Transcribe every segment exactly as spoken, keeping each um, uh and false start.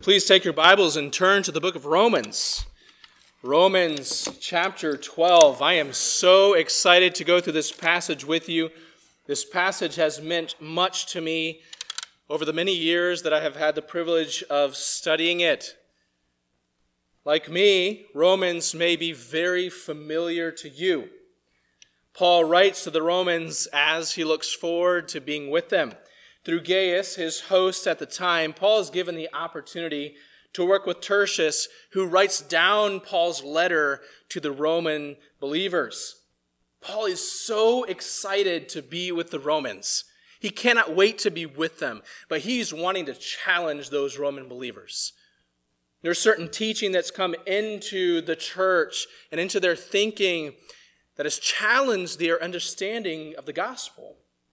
Please take your Bibles and turn to the book of Romans. Romans chapter twelve. I am so excited to go through this passage with you. This passage has meant much to me over the many years that I have had the privilege of studying it. Like me, Romans may be very familiar to you. Paul writes to the Romans as he looks forward to being with them. Through Gaius, his host at the time, Paul is given the opportunity to work with Tertius, who writes down Paul's letter to the Roman believers. Paul is so excited to be with the Romans. He cannot wait to be with them, but he's wanting to challenge those Roman believers. There's certain teaching that's come into the church and into their thinking that has challenged their understanding of the gospel.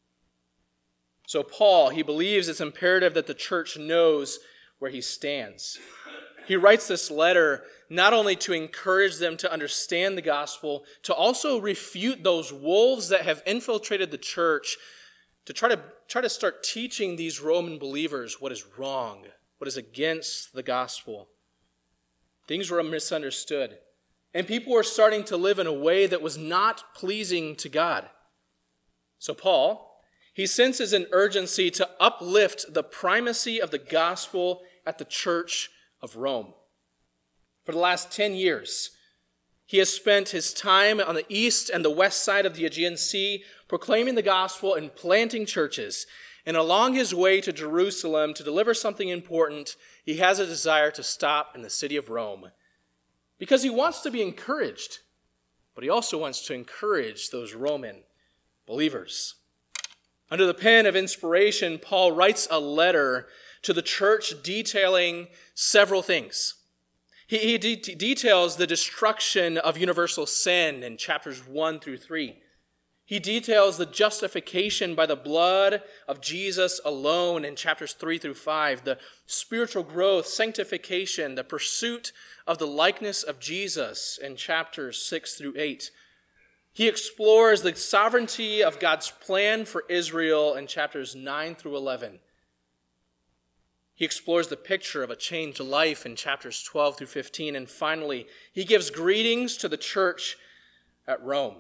So Paul, he believes it's imperative that the church knows where he stands. He writes this letter not only to encourage them to understand the gospel, to also refute those wolves that have infiltrated the church, to try to, try to start teaching these Roman believers what is wrong, what is against the gospel. Things were misunderstood, and people were starting to live in a way that was not pleasing to God. So Paul, he senses an urgency to uplift the primacy of the gospel at the church of Rome. For the last ten years, he has spent his time on the east and the west side of the Aegean Sea proclaiming the gospel and planting churches. And along his way to Jerusalem to deliver something important, he has a desire to stop in the city of Rome because he wants to be encouraged, but he also wants to encourage those Roman believers. Under the pen of inspiration, Paul writes a letter to the church detailing several things. He, he de- details the destruction of universal sin in chapters one through three. He details the justification by the blood of Jesus alone in chapters three through five, the spiritual growth, sanctification, the pursuit of the likeness of Jesus in chapters six through eight. He explores the sovereignty of God's plan for Israel in chapters nine through eleven. He explores the picture of a changed life in chapters twelve through fifteen. And finally, he gives greetings to the church at Rome.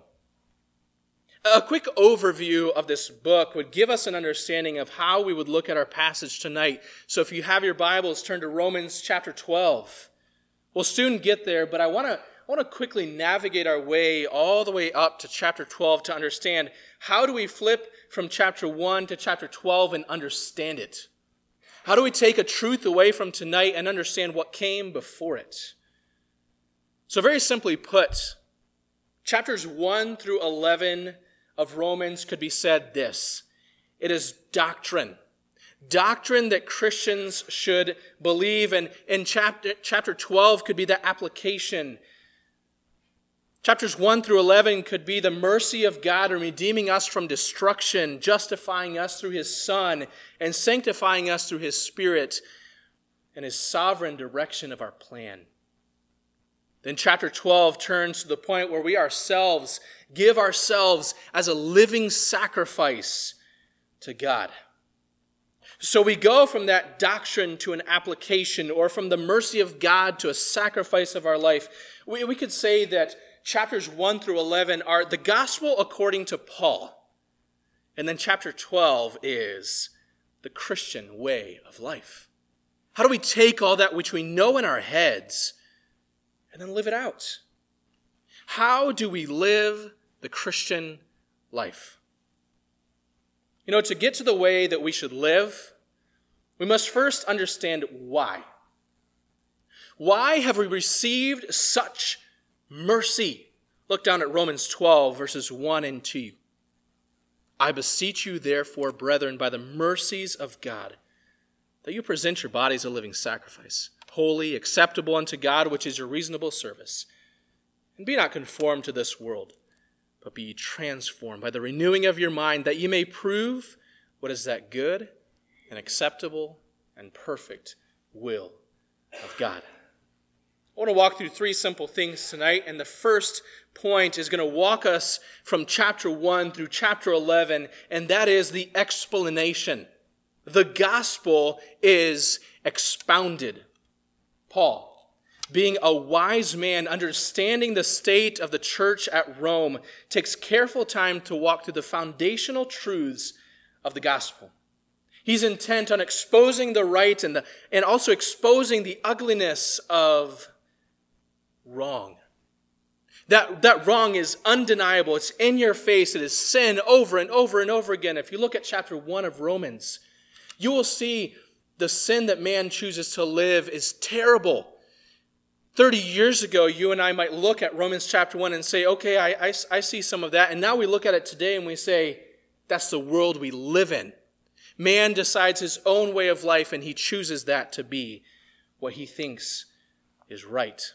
A quick overview of this book would give us an understanding of how we would look at our passage tonight. So if you have your Bibles, turn to Romans chapter twelve. We'll soon get there, but I want to I want to quickly navigate our way all the way up to chapter twelve to understand how do we flip from chapter one to chapter twelve and understand it. How do we take a truth away from tonight and understand what came before it? So very simply put, chapters one through eleven of Romans could be said this. It is doctrine. Doctrine that Christians should believe. And in chapter, chapter twelve could be the application. Chapters one through eleven could be the mercy of God in redeeming us from destruction, justifying us through his Son, and sanctifying us through his Spirit, and his sovereign direction of our plan. Then chapter twelve turns to the point where we ourselves give ourselves as a living sacrifice to God. So we go from that doctrine to an application, or from the mercy of God to a sacrifice of our life. We, we could say that chapters one through eleven are the gospel according to Paul. And then chapter twelve is the Christian way of life. How do we take all that which we know in our heads and then live it out? How do we live the Christian life? You know, to get to the way that we should live, we must first understand why. Why have we received such mercy? Look down at Romans twelve, verses one and two. I beseech you, therefore, brethren, by the mercies of God, that you present your bodies a living sacrifice, holy, acceptable unto God, which is your reasonable service. And be not conformed to this world, but be transformed by the renewing of your mind, that ye may prove what is that good and acceptable and perfect will of God. I want to walk through three simple things tonight, and the first point is going to walk us from chapter one through chapter eleven, and that is the explanation. The gospel is expounded. Paul, being a wise man, understanding the state of the church at Rome, takes careful time to walk through the foundational truths of the gospel. He's intent on exposing the right and, the, and also exposing the ugliness of wrong. That, that wrong is undeniable. It's in your face. It is sin over and over and over again. If you look at chapter one of Romans, you will see the sin that man chooses to live is terrible. thirty years ago, you and I might look at Romans chapter one and say, okay, I, I, I see some of that. And now we look at it today and we say, that's the world we live in. Man decides his own way of life and he chooses that to be what he thinks is right.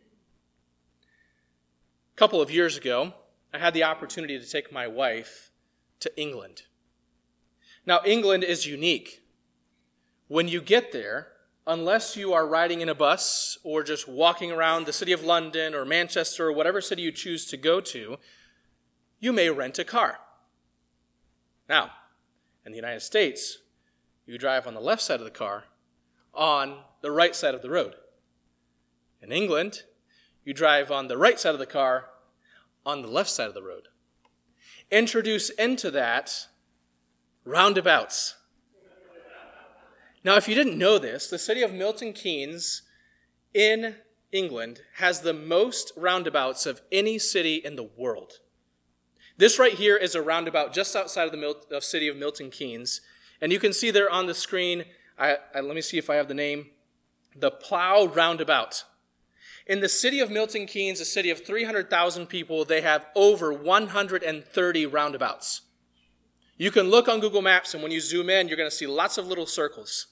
A couple of years ago, I had the opportunity to take my wife to England. Now, England is unique. When you get there, unless you are riding in a bus or just walking around the city of London or Manchester or whatever city you choose to go to, you may rent a car. Now, in the United States, you drive on the left side of the car on the right side of the road. In England, you drive on the right side of the car on the left side of the road. Introduce into that roundabouts. Now, if you didn't know this, the city of Milton Keynes in England has the most roundabouts of any city in the world. This right here is a roundabout just outside of the Mil- of city of Milton Keynes. And you can see there on the screen, I, I, let me see if I have the name, the Plow Roundabout. In the city of Milton Keynes, a city of three hundred thousand people, they have over one hundred thirty roundabouts. You can look on Google Maps, and when you zoom in, you're going to see lots of little circles.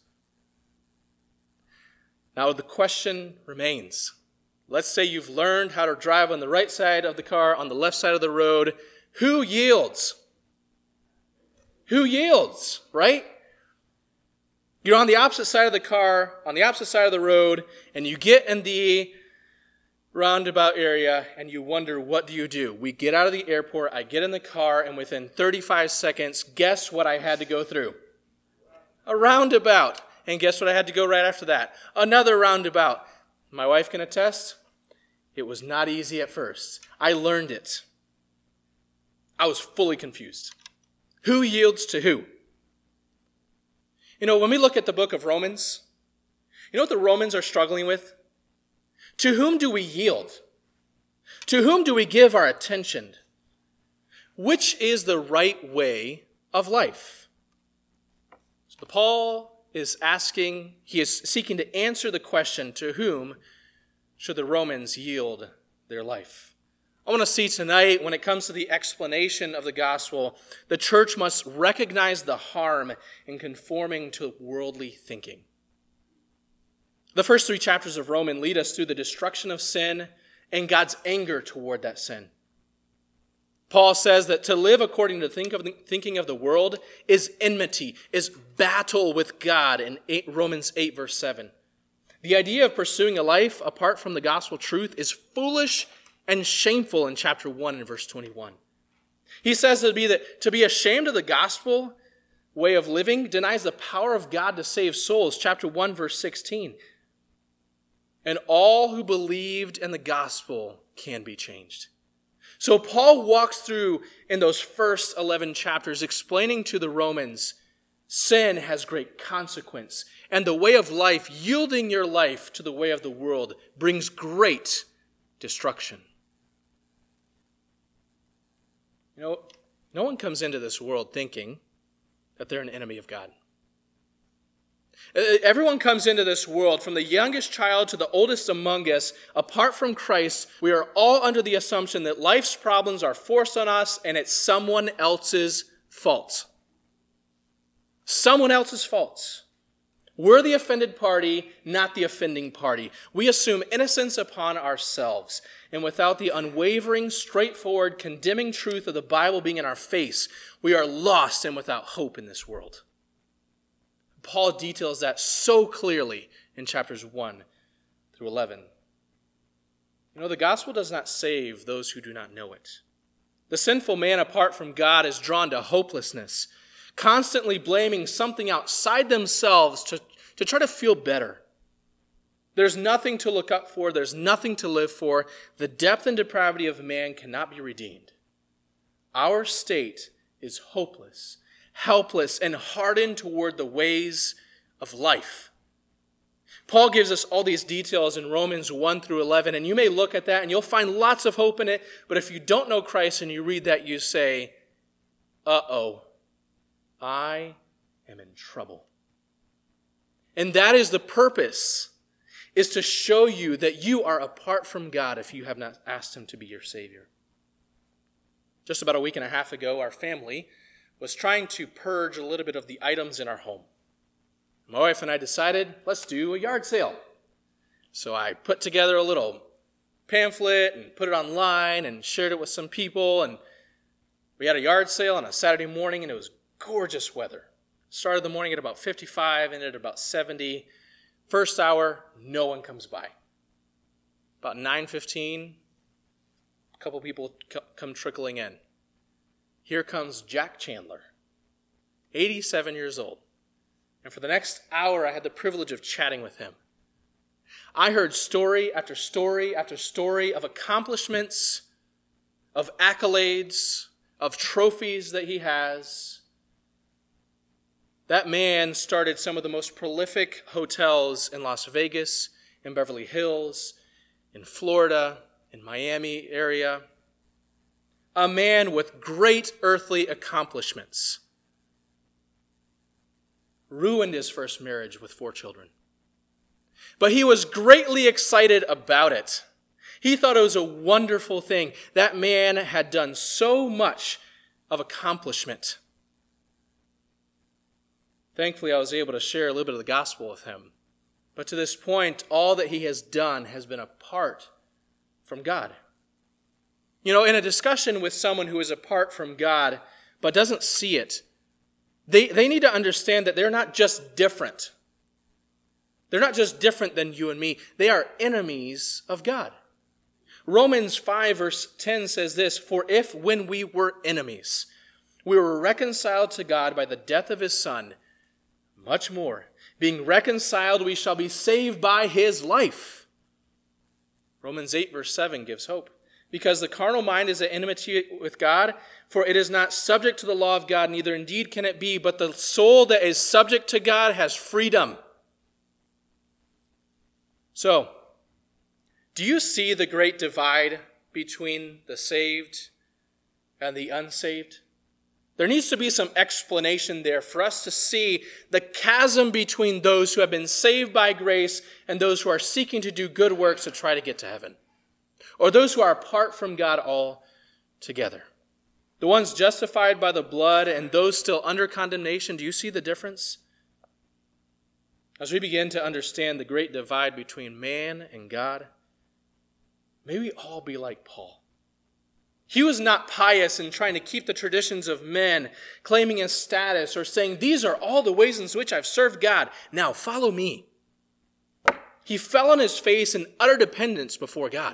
Now, the question remains. Let's say you've learned how to drive on the right side of the car, on the left side of the road. Who yields? Who yields, right? You're on the opposite side of the car, on the opposite side of the road, and you get in the roundabout area, and you wonder, what do you do? We get out of the airport, I get in the car, and within thirty-five seconds, guess what I had to go through? A roundabout. And guess what I had to go right after that? Another roundabout. My wife can attest, it was not easy at first. I learned it. I was fully confused. Who yields to who? You know, when we look at the book of Romans, you know what the Romans are struggling with? To whom do we yield? To whom do we give our attention? Which is the right way of life? So Paul is asking, he is seeking to answer the question, to whom should the Romans yield their life? I want to see tonight, when it comes to the explanation of the gospel, the church must recognize the harm in conforming to worldly thinking. The first three chapters of Romans lead us through the destruction of sin and God's anger toward that sin. Paul says that to live according to think of the, thinking of the world is enmity, is battle with God in eight, Romans eight, verse seven. The idea of pursuing a life apart from the gospel truth is foolish and shameful in chapter one and verse twenty-one. He says to be, that, to be ashamed of the gospel way of living denies the power of God to save souls, chapter one, verse sixteen. And all who believed in the gospel can be changed. So Paul walks through in those first eleven chapters explaining to the Romans, sin has great consequence, and the way of life, yielding your life to the way of the world, brings great destruction. You know, no one comes into this world thinking that they're an enemy of God. Everyone comes into this world, from the youngest child to the oldest among us. Apart from Christ, we are all under the assumption that life's problems are forced on us and it's someone else's fault. Someone else's fault. We're the offended party, not the offending party. We assume innocence upon ourselves. And without the unwavering, straightforward, condemning truth of the Bible being in our face, we are lost and without hope in this world. Paul details that so clearly in chapters one through eleven. You know, the gospel does not save those who do not know it. The sinful man apart from God is drawn to hopelessness, constantly blaming something outside themselves to, to try to feel better. There's nothing to look up for. There's nothing to live for. The depth and depravity of man cannot be redeemed. Our state is hopeless, helpless, and hardened toward the ways of life. Paul gives us all these details in Romans one through eleven, and you may look at that and you'll find lots of hope in it, but if you don't know Christ and you read that, you say, uh-oh, I am in trouble. And that is the purpose, is to show you that you are apart from God if you have not asked him to be your Savior. Just about a week and a half ago, our family was trying to purge a little bit of the items in our home. My wife and I decided, let's do a yard sale. So I put together a little pamphlet and put it online and shared it with some people. And we had a yard sale on a Saturday morning, and it was gorgeous weather. Started the morning at about fifty-five, ended at about seventy. First hour, no one comes by. About nine fifteen, a couple people come trickling in. Here comes Jack Chandler, eighty-seven years old. And for the next hour, I had the privilege of chatting with him. I heard story after story after story of accomplishments, of accolades, of trophies that he has. That man started some of the most prolific hotels in Las Vegas, in Beverly Hills, in Florida, in Miami area. A man with great earthly accomplishments. Ruined his first marriage with four children. But he was greatly excited about it. He thought it was a wonderful thing. That man had done so much of accomplishment. Thankfully, I was able to share a little bit of the gospel with him. But to this point, all that he has done has been apart from God. You know, in a discussion with someone who is apart from God but doesn't see it, They, they need to understand that they're not just different. They're not just different than you and me. They are enemies of God. Romans five verse ten says this, "For if when we were enemies, we were reconciled to God by the death of his Son, much more, being reconciled, we shall be saved by his life." Romans eight verse seven gives hope. "Because the carnal mind is at enmity with God, for it is not subject to the law of God, neither indeed can it be, but the soul that is subject to God has freedom." So, do you see the great divide between the saved and the unsaved? There needs to be some explanation there for us to see the chasm between those who have been saved by grace and those who are seeking to do good works to try to get to heaven. Or those who are apart from God altogether. The ones justified by the blood and those still under condemnation, do you see the difference? As we begin to understand the great divide between man and God, may we all be like Paul. He was not pious in trying to keep the traditions of men, claiming a status or saying, "These are all the ways in which I've served God. Now follow me." He fell on his face in utter dependence before God.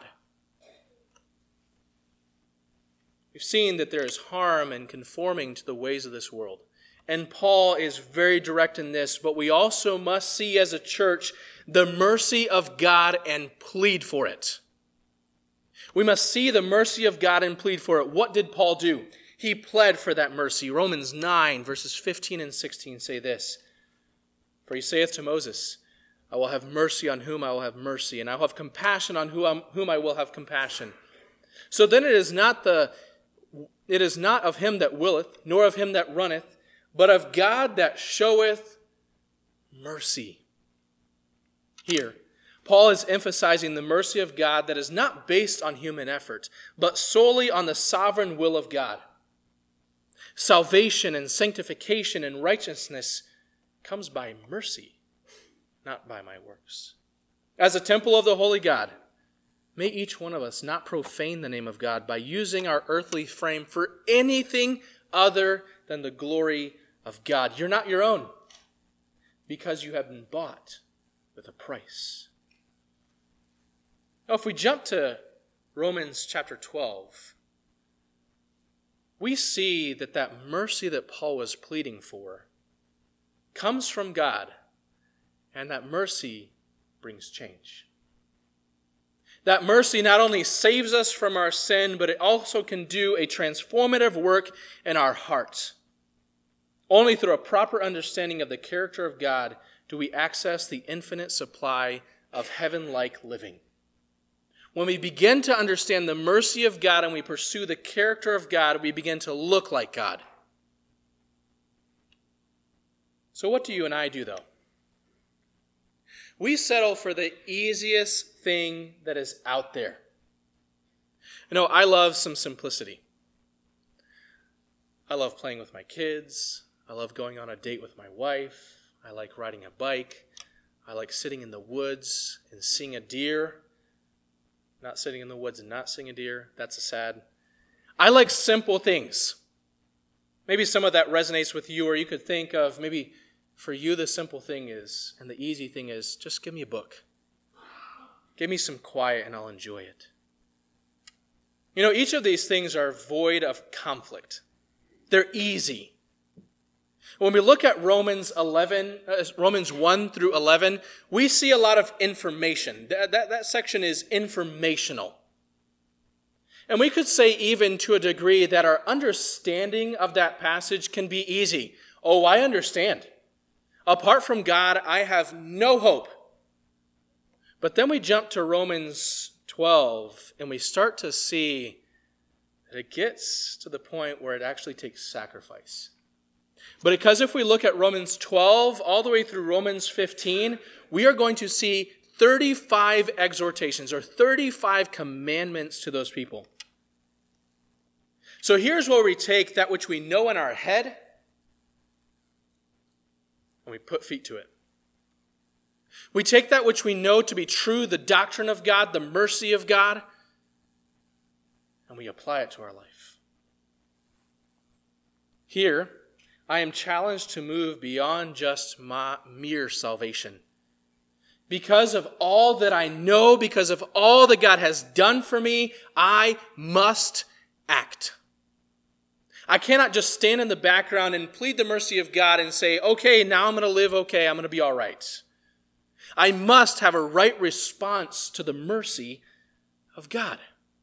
We've seen that there is harm in conforming to the ways of this world. And Paul is very direct in this, but we also must see as a church the mercy of God and plead for it. We must see the mercy of God and plead for it. What did Paul do? He pled for that mercy. Romans nine, verses fifteen and sixteen say this, "For he saith to Moses, I will have mercy on whom I will have mercy, and I will have compassion on whom I will have compassion. So then it is not the It is not of him that willeth, nor of him that runneth, but of God that showeth mercy." Here, Paul is emphasizing the mercy of God that is not based on human effort, but solely on the sovereign will of God. Salvation and sanctification and righteousness comes by mercy, not by my works. As a temple of the holy God, may each one of us not profane the name of God by using our earthly frame for anything other than the glory of God. You're not your own because you have been bought with a price. Now, if we jump to Romans chapter twelve, we see that that mercy that Paul was pleading for comes from God, and that mercy brings change. That mercy not only saves us from our sin, but it also can do a transformative work in our hearts. Only through a proper understanding of the character of God do we access the infinite supply of heaven-like living. When we begin to understand the mercy of God and we pursue the character of God, we begin to look like God. So what do you and I do, though? We settle for the easiest thing that is out there. You know, I love some simplicity. I love playing with my kids. I love going on a date with my wife. I like riding a bike. I like sitting in the woods and seeing a deer. Not sitting in the woods and not seeing a deer. That's a sad. I like simple things. Maybe some of that resonates with you, or you could think of maybe for you the simple thing is, and the easy thing is, just give me a book. Give me some quiet and I'll enjoy it. You know, each of these things are void of conflict. They're easy. When we look at Romans eleven, uh, Romans one through eleven, we see a lot of information. That, that, that section is informational. And we could say even to a degree that our understanding of that passage can be easy. Oh, I understand. Apart from God, I have no hope. But then we jump to Romans twelve and we start to see that it gets to the point where it actually takes sacrifice. But because if we look at Romans twelve all the way through Romans fifteen, we are going to see thirty-five exhortations or thirty-five commandments to those people. So here's where we take that which we know in our head and we put feet to it. We take that which we know to be true, the doctrine of God, the mercy of God, and we apply it to our life. Here, I am challenged to move beyond just my mere salvation. Because of all that I know, because of all that God has done for me, I must act. I cannot just stand in the background and plead the mercy of God and say, okay, now I'm going to live okay, I'm going to be all right. I must have a right response to the mercy of God.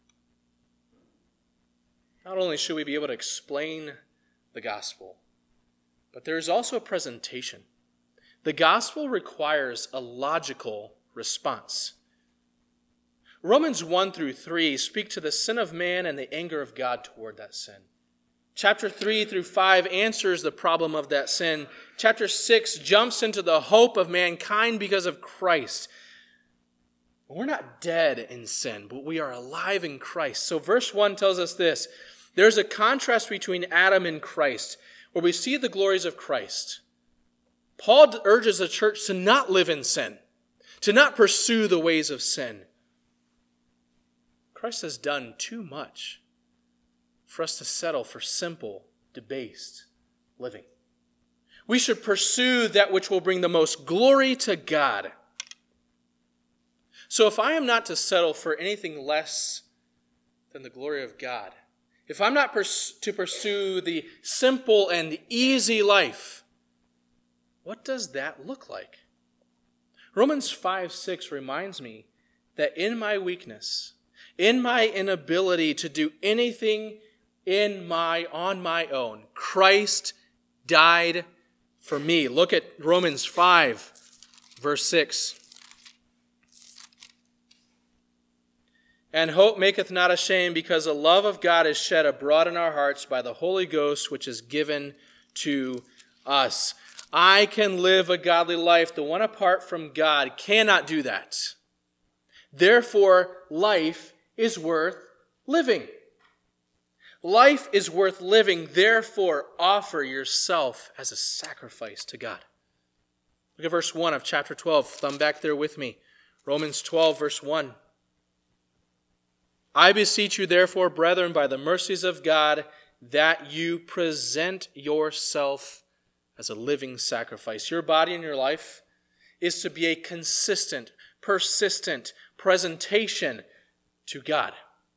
Not only should we be able to explain the gospel, but there is also a presentation. The gospel requires a logical response. Romans one through three speak to the sin of man and the anger of God toward that sin. Chapter three through five answers the problem of that sin. Chapter six jumps into the hope of mankind because of Christ. We're not dead in sin, but we are alive in Christ. So verse one tells us this. There's a contrast between Adam and Christ, where we see the glories of Christ. Paul urges the church to not live in sin, to not pursue the ways of sin. Christ has done too much for us to settle for simple, debased living. We should pursue that which will bring the most glory to God. So if I am not to settle for anything less than the glory of God, if I'm not pers- to pursue the simple and easy life, what does that look like? Romans five six reminds me that in my weakness, in my inability to do anything in my on my own, Christ died for me. Look at Romans five, verse six. And hope maketh not ashamed, because the love of God is shed abroad in our hearts by the Holy Ghost, which is given to us. I can live a godly life. The one apart from God cannot do that. Therefore, life is worth living. Life is worth living. Therefore, offer yourself as a sacrifice to God. Look at verse one of chapter twelve. Thumb back there with me. Romans twelve, verse one. I beseech you, therefore, brethren, by the mercies of God, that you present yourself as a living sacrifice. Your body and your life is to be a consistent, persistent presentation to God.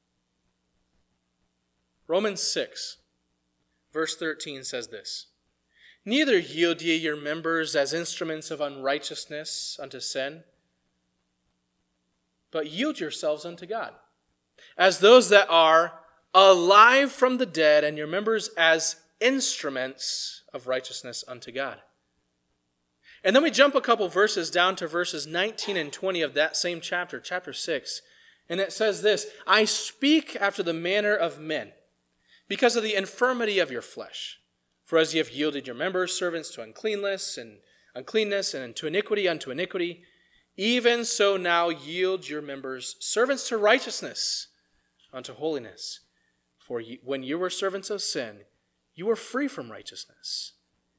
Romans six, verse thirteen says this. Neither yield ye your members as instruments of unrighteousness unto sin, but yield yourselves unto God, as those that are alive from the dead, and your members as instruments of righteousness unto God. And then we jump a couple verses down to verses nineteen and twenty of that same chapter, chapter six. And it says this, I speak after the manner of men, because of the infirmity of your flesh. For as ye have yielded your members servants to uncleanness and uncleanness, and to iniquity unto iniquity, even so now yield your members servants to righteousness unto holiness. For ye, when you were servants of sin, you were free from righteousness.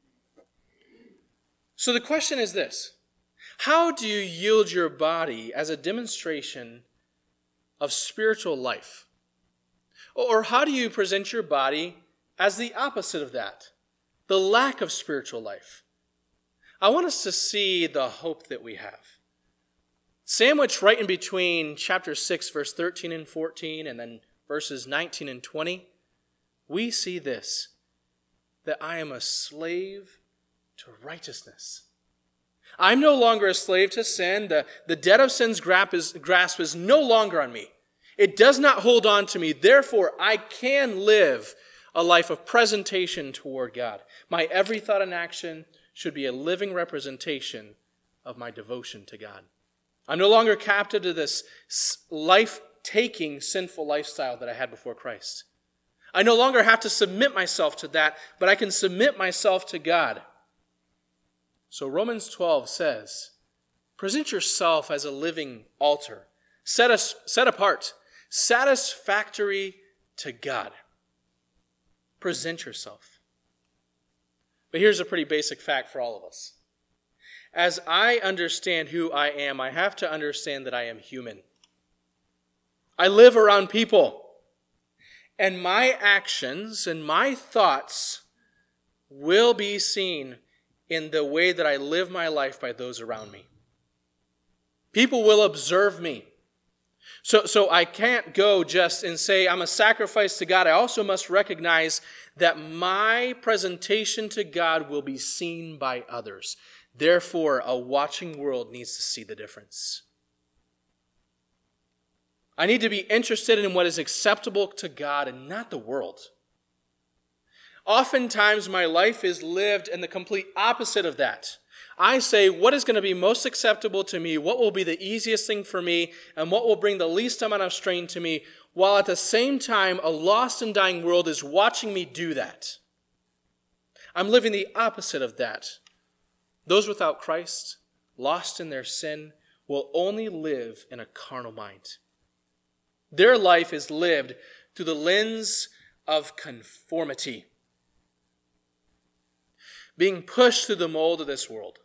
So the question is this, how do you yield your body as a demonstration of spiritual life? Or how do you present your body as the opposite of that, the lack of spiritual life? I want us to see the hope that we have. Sandwiched right in between chapter six, verse thirteen and fourteen, and then verses nineteen and twenty, we see this, that I am a slave to righteousness. I'm no longer a slave to sin. The, the debt of sin's grasp is, grasp is no longer on me. It does not hold on to me. Therefore, I can live a life of presentation toward God. My every thought and action should be a living representation of my devotion to God. I'm no longer captive to this life-taking, sinful lifestyle that I had before Christ. I no longer have to submit myself to that, but I can submit myself to God. So Romans twelve says, present yourself as a living altar, set, us, set apart, satisfactory to God. Present yourself. But here's a pretty basic fact for all of us. As I understand who I am, I have to understand that I am human. I live around people. And my actions and my thoughts will be seen in the way that I live my life by those around me. People will observe me. So, so I can't go just and say I'm a sacrifice to God. I also must recognize that my presentation to God will be seen by others. Therefore, a watching world needs to see the difference. I need to be interested in what is acceptable to God and not the world. Oftentimes, my life is lived in the complete opposite of that. I say, what is going to be most acceptable to me, what will be the easiest thing for me, and what will bring the least amount of strain to me, while at the same time, a lost and dying world is watching me do that. I'm living the opposite of that. Those without Christ, lost in their sin, will only live in a carnal mind. Their life is lived through the lens of conformity, being pushed through the mold of this world.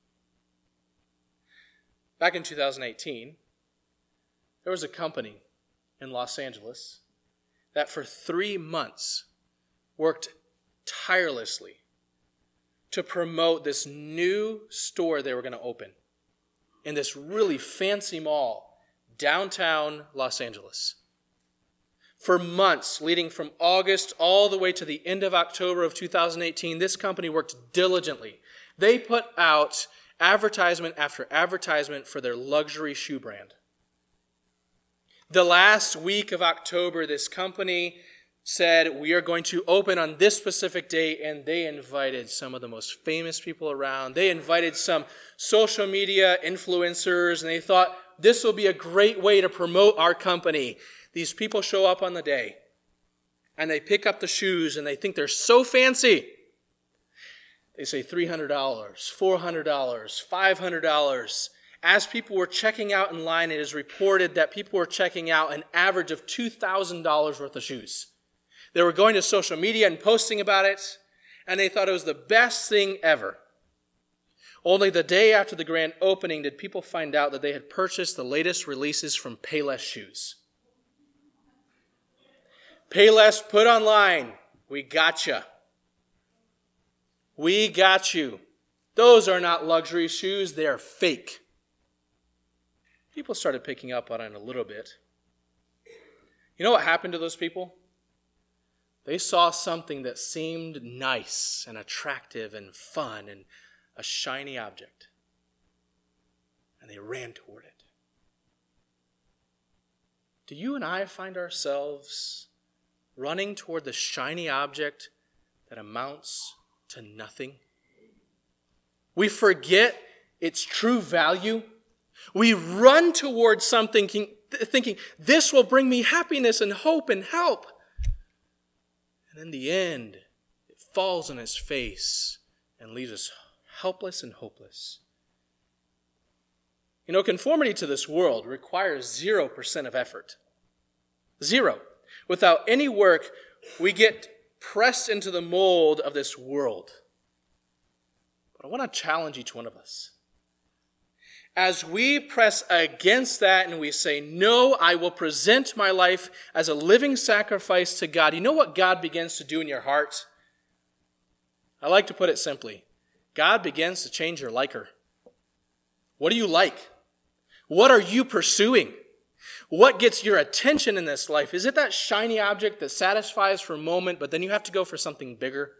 Back in two thousand eighteen, there was a company in Los Angeles that for three months worked tirelessly to promote this new store they were going to open in this really fancy mall downtown Los Angeles. For months, leading from August all the way to the end of October of two thousand eighteen, this company worked diligently. They put out advertisement after advertisement for their luxury shoe brand. The last week of October, this company said, we are going to open on this specific day, and they invited some of the most famous people around. They invited some social media influencers, and they thought, this will be a great way to promote our company. These people show up on the day, and they pick up the shoes, and they think they're so fancy. They say three hundred dollars, four hundred dollars, five hundred dollars. As people were checking out in line, it is reported that people were checking out an average of two thousand dollars worth of shoes. They were going to social media and posting about it, and they thought it was the best thing ever. Only the day after the grand opening did people find out that they had purchased the latest releases from Payless Shoes. Payless put online, we gotcha. We got you. Those are not luxury shoes, they are fake. People started picking up on it a little bit. You know what happened to those people? They saw something that seemed nice and attractive and fun and a shiny object. And they ran toward it. do you and I find ourselves running toward the shiny object that amounts to nothing? We forget its true value. We run towards something thinking, this will bring me happiness and hope and help. And in the end, it falls on its face and leaves us helpless and hopeless. You know, conformity to this world requires zero percent of effort. Zero. Without any work, we get pressed into the mold of this world. But I want to challenge each one of us. As we press against that and we say, no, I will present my life as a living sacrifice to God, you know what God begins to do in your heart? I like to put it simply. God begins to change your liker. What do you like? What are you pursuing? What gets your attention in this life? Is it that shiny object that satisfies for a moment, but then you have to go for something bigger?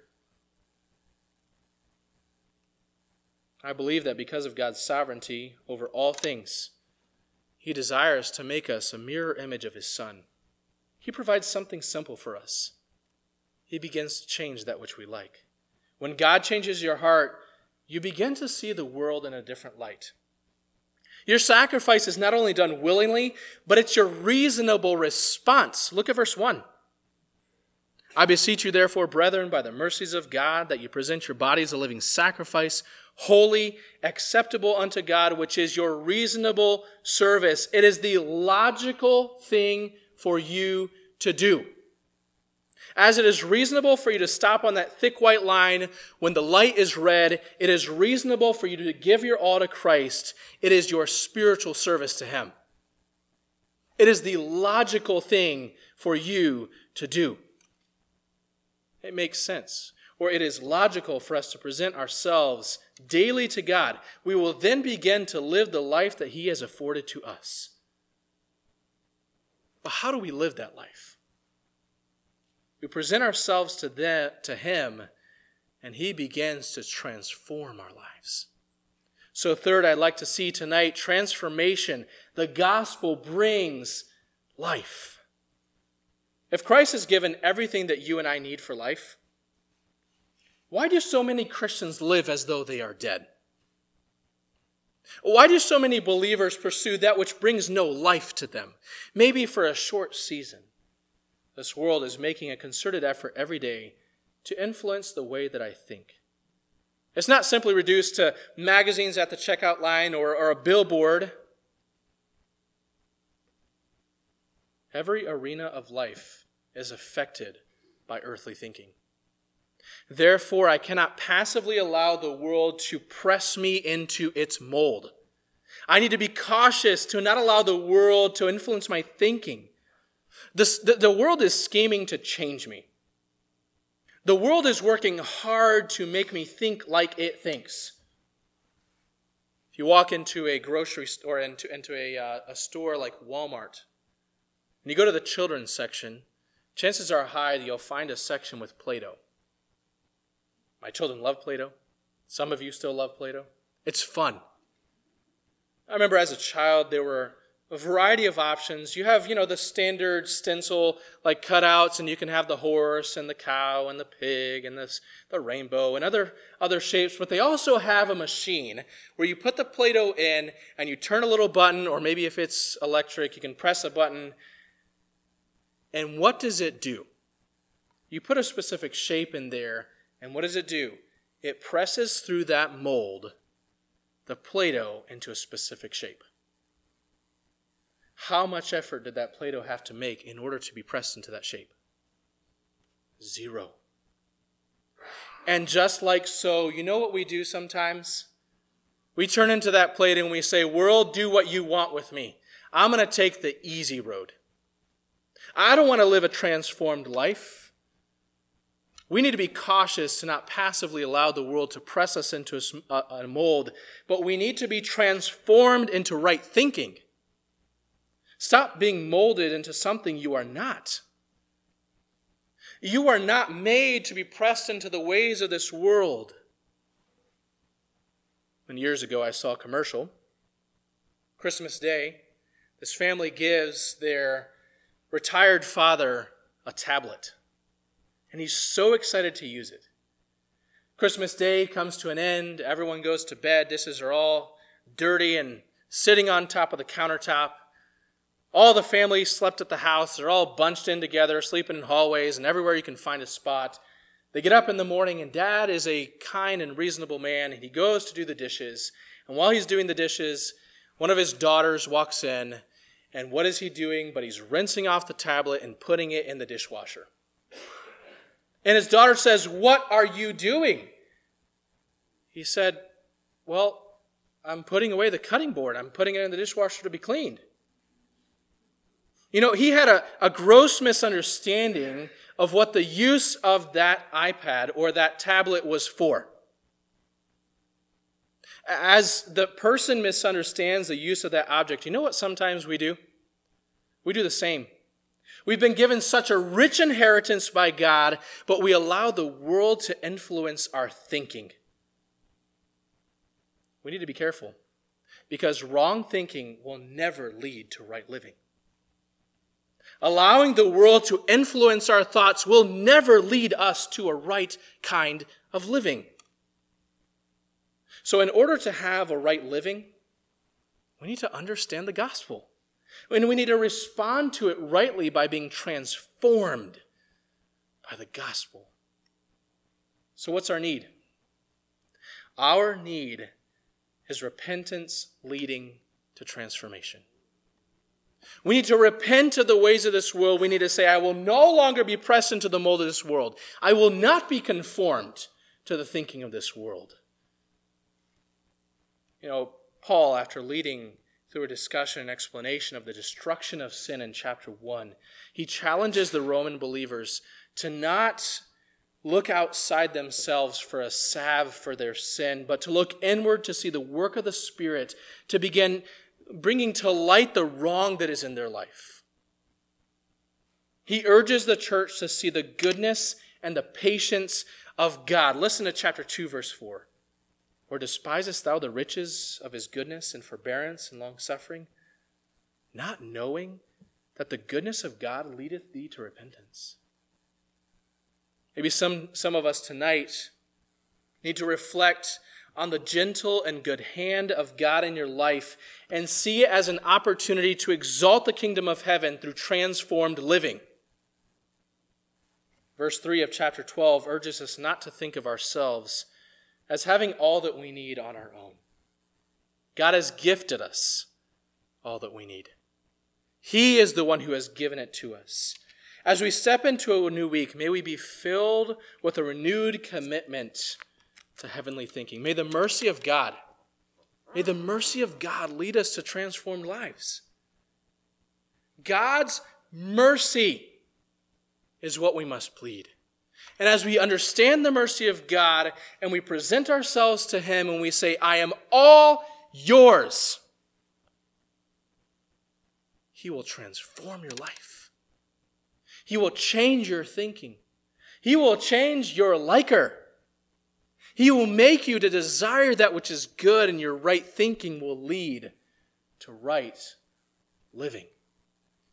I believe that because of God's sovereignty over all things, He desires to make us a mirror image of His Son. He provides something simple for us. He begins to change that which we like. When God changes your heart, you begin to see the world in a different light. Your sacrifice is not only done willingly, but it's your reasonable response. Look at verse one. I beseech you, therefore, brethren, by the mercies of God, that you present your bodies a living sacrifice, holy, acceptable unto God, which is your reasonable service. It is the logical thing for you to do. As it is reasonable for you to stop on that thick white line when the light is red, it is reasonable for you to give your all to Christ. It is your spiritual service to Him. It is the logical thing for you to do. It makes sense. Or it is logical for us to present ourselves daily to God. We will then begin to live the life that He has afforded to us. But how do we live that life? We present ourselves to, them, to Him, and He begins to transform our lives. So third, I'd like to see tonight transformation. The gospel brings life. If Christ has given everything that you and I need for life, why do so many Christians live as though they are dead? Why do so many believers pursue that which brings no life to them? Maybe for a short season. This world is making a concerted effort every day to influence the way that I think. It's not simply reduced to magazines at the checkout line or, or a billboard. Every arena of life is affected by earthly thinking. Therefore, I cannot passively allow the world to press me into its mold. I need to be cautious to not allow the world to influence my thinking. This, the, the world is scheming to change me. The world is working hard to make me think like it thinks. If you walk into a grocery store, into, into a, uh, a store like Walmart, and you go to the children's section, chances are high that you'll find a section with Play-Doh. My children love Play-Doh. Some of you still love Play-Doh. It's fun. I remember as a child, there were a variety of options. You have, you know, the standard stencil like cutouts, and you can have the horse and the cow and the pig and this, the rainbow and other, other shapes. But they also have a machine where you put the Play-Doh in and you turn a little button, or maybe if it's electric, you can press a button. And what does it do? You put a specific shape in there, and what does it do? It presses through that mold, the Play-Doh, into a specific shape. How much effort did that Play-Doh have to make in order to be pressed into that shape? Zero. And just like so, you know what we do sometimes? We turn into that Play-Doh and we say, world, do what you want with me. I'm going to take the easy road. I don't want to live a transformed life. We need to be cautious to not passively allow the world to press us into a, a mold, but we need to be transformed into right thinking. Stop being molded into something you are not. You are not made to be pressed into the ways of this world. And years ago, I saw a commercial. Christmas Day, this family gives their retired father a tablet. And he's so excited to use it. Christmas Day comes to an end. Everyone goes to bed. Dishes are all dirty and sitting on top of the countertop. All the family slept at the house. They're all bunched in together, sleeping in hallways and everywhere you can find a spot. They get up in the morning, and Dad is a kind and reasonable man, and he goes to do the dishes. And while he's doing the dishes, one of his daughters walks in, and what is he doing? But he's rinsing off the tablet and putting it in the dishwasher. And his daughter says, "What are you doing?" He said, "Well, I'm putting away the cutting board. I'm putting it in the dishwasher to be cleaned." You know, he had a, a gross misunderstanding of what the use of that iPad or that tablet was for. As the person misunderstands the use of that object, you know what sometimes we do? We do the same. We've been given such a rich inheritance by God, but we allow the world to influence our thinking. We need to be careful, because wrong thinking will never lead to right living. Allowing the world to influence our thoughts will never lead us to a right kind of living. So in order to have a right living, we need to understand the gospel. And we need to respond to it rightly by being transformed by the gospel. So what's our need? Our need is repentance leading to transformation. We need to repent of the ways of this world. We need to say, I will no longer be pressed into the mold of this world. I will not be conformed to the thinking of this world. You know, Paul, after leading through a discussion and explanation of the destruction of sin in chapter one, he challenges the Roman believers to not look outside themselves for a salve for their sin, but to look inward to see the work of the Spirit, to begin bringing to light the wrong that is in their life. He urges the church to see the goodness and the patience of God. Listen to chapter two, verse four. Or despisest thou the riches of his goodness and forbearance and long-suffering, not knowing that the goodness of God leadeth thee to repentance? Maybe some, some of us tonight need to reflect on the gentle and good hand of God in your life and see it as an opportunity to exalt the kingdom of heaven through transformed living. Verse three of chapter twelve urges us not to think of ourselves as having all that we need on our own. God has gifted us all that we need. He is the one who has given it to us. As we step into a new week, may we be filled with a renewed commitment to heavenly thinking. May the mercy of God, may the mercy of God lead us to transformed lives. God's mercy is what we must plead. And as we understand the mercy of God and we present ourselves to him and we say, I am all yours, he will transform your life. He will change your thinking. He will change your liker. He will make you to desire that which is good, and your right thinking will lead to right living.